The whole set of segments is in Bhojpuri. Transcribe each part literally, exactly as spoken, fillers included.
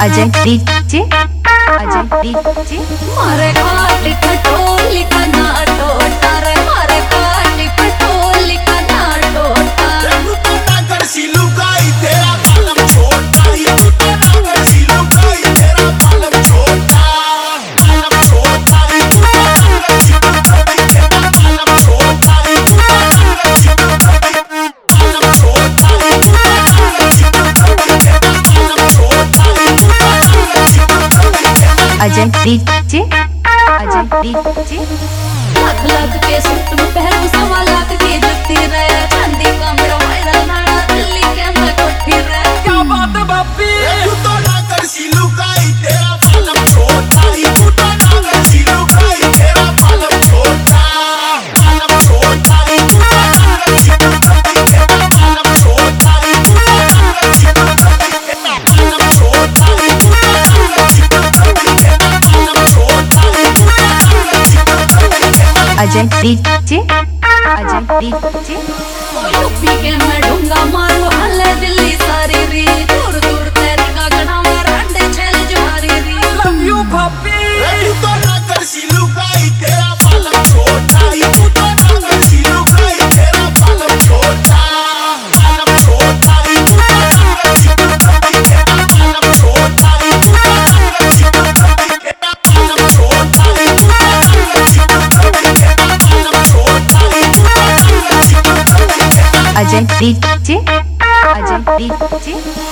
अजय डीजे अजय डीजे मारे काटी खटोली का नाटो तारे मारे काटी खटोली का नाटो तारे तू तो नागर सिलू गाई तेरा बालम छोटा ही तू तो नागर सिलू गाई तेरा बालम छोटा बालम छोटा ही तू तो नागर सिलू गाई तेरा बालम छोटा ही तू तो नागर सिलू गाई बालम छोटा ही तू तो नागर सिलू गाई तेरा बालम छोटा ही तू तो नागर सिलू गाई अजय डीजे अजय डीजे लाख लाख के सूट में पहनू सवा लाख की जुत्ती रे चांदी का मेरा वायरल नाड़ा दिल्ली के मैं कोठी रे क्या बात है बापी तू तो नागर सिलू गाई तेरा बालम छोटा ही तू तो नागर सिलू गाई तेरा बालम छोटा बालम छोटा ही तू तो नागर सिलू गाई तेरा बालम छोटा ही तू तो नागर सिलू गाई तेरा बालम छोटा ही तू तो नागर सिलू गाई तेरा बालम छोटा ही तू तो नागर सिलू गाई Ajay DJ Ajay DJ UP के मैं ढूंगा मारो हल्ले दिल्ली सारी री दूर दूर तेरी का गना में रंडे छेल जुहारी री लव यू भाभी तू तो नागर सिलू गाई तेरा बालम छोटा ही तू तो नागर सिलू गाई तेरा बालम छोटा बालम छोटा ही तू तो नागर सिलू गाई तेरा बालम छोटा ही तू तो नागर सिलू गाई तेरा बालम छोटा ही तू तो नागर सिलू गाई तेरा बालम छोटा ही तू तो नागर सिलू गाई अजय डीजे अजय डीजे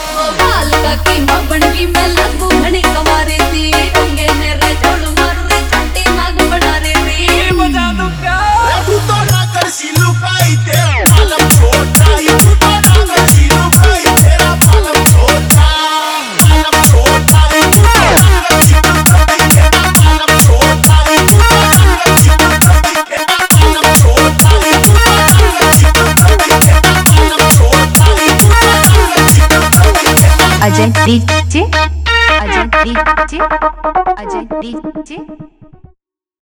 बाल का की मबन की मैं लगू घनी कवारी थी होंगे मेरे झोल मार रे छट्टी नाग बना रे री बजा दो प्यार तू तो नागर सिलू गाई तेरा बालम छोटा ही तू तो नागर सिलू गाई तेरा बालम छोटा बालम छोटा ही तू तो नागर सिलू गाई तेरा बालम छोटा ही तू तो नागर सिलू गाई तेरा बालम छोटा ही तू तो नागर सिलू गाई तेरा बालम छोटा ही तू तो नागर सिलू गाई Ajay DJ Ajay DJ Ajay DJ